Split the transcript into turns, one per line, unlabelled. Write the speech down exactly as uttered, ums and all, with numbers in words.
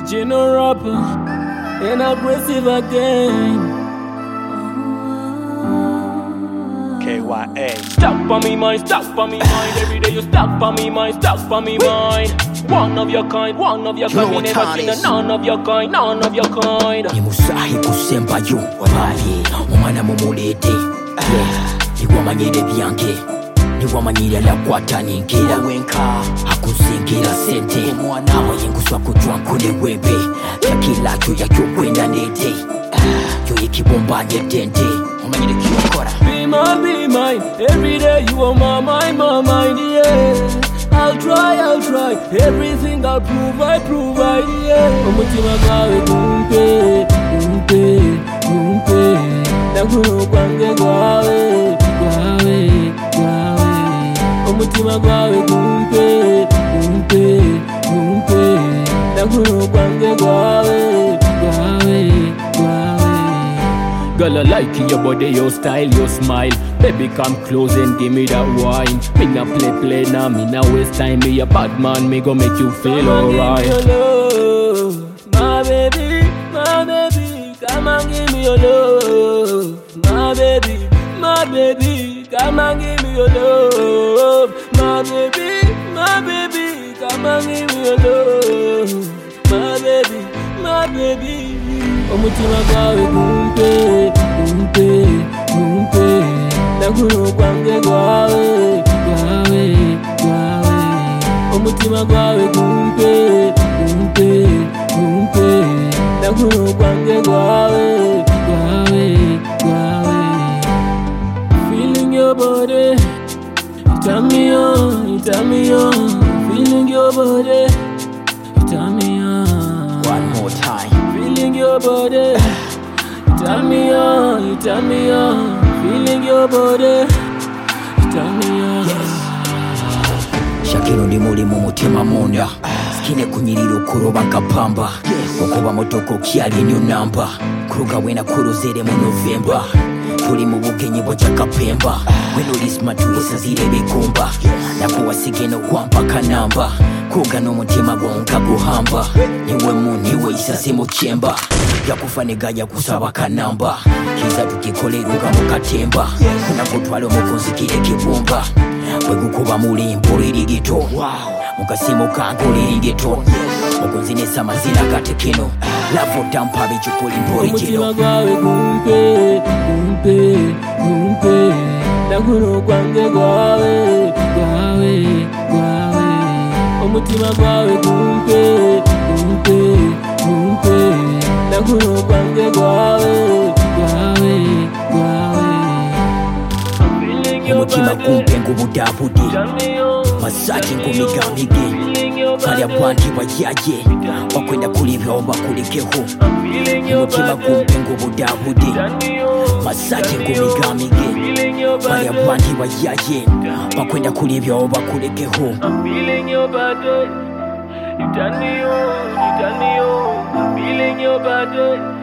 Original rapper and aggressive again.
K Y A.
Stuck on me mind, stuck on me mind. Every day you stuck on me mind, stuck on me mind. One of your kind, one of your kind. You never seen a none of your kind, none of your kind.
Nimusahi kusemba yo wabaye umwana mumulete niwamanyire byange niwamanyire lakwataningira wenka akusingira sente amayenguswa kujwa kule webe yakila cyo yakyokwenda nete yo ikibombanye dente umanyire kiyokora.
Be mine, be mine. Every day you on my mind, my mind, yeah. I'll try, I'll try. Everything I'll provide, provide, yeah. Omutima gwawe gumpe, gumpe, gumpe. Nakuno kwange gwawe, gwawe, gwawe. Omutima gwawe gumpe, gumpe, gumpe. Nakuno kwange gwawe, gwawe, gwawe. Girl, I like your body, your style, your smile. Baby, come close and give me that wine. Me nah play, play, nah, me nah waste time. Me a bad man, me go make you feel alright. Come and give me your love, my baby, my baby. Come and give me your love, my baby, my baby. Come and give me your love, my baby, my baby. Come and give me your love, my baby, my baby. Omutima gwawe gumpe, gumpe, gumpe. Nakuno kwange gwawe, gwawe, gwawe. Omutima gwawe gumpe, gumpe, gumpe. Nakuno kwange gwawe, gwawe, gwawe. Feeling your body, you turn me on, you turn me on. Feeling your body, you turn me on.
One more time.
Feeling your body, you turn me on, you turn me on. Feeling your body, you turn me on.
Yes. Shakino ndi muri mu mutima munda. Skine kunyiriro kuroba kapamba. Okuba motoko kyali nyo namba. Kuruga wena kuruzere mu November. Tuli mu bugenyi bwa kapemba. Weno lisma tuisa zire bikumba. Nakuwa sigeno kwampa kanamba. Kuga no mutima gonka guhamba. Niwe mu niwe isase mu kyemba. Yakufanega yakusaba kanamba. Kiza tukikoleruka mu katemba. Kuna kutwalo mukunzikire kibumba. Wegukuba mulimbo lirigito. Mukasimo kango lirigito. Mukunzinesa mazina katekino. Lavo dampa bichukuli mpori jino.
Omutima gwawe gumpe, gumpe, gumpe. Nakuno kwange gwawe, gwawe, gwawe. Omutima gwawe gumpe, gumpe, gumpe. Nakuno kwange gwawe, gwawe, gwawe.
Omutima gumpe ngubudabudi. Masaki ngumigamige. Kalya bwanti wajaje wakwenda kulibya oba kulikeho. Omutima gumpe ngubudabudi. Masaki ngumigamige. Kalya bwanti wajaje wakwenda kulibya oba kulikeho.
I'm feeling your body, you turn me on, you turn me on. I'm feeling your body.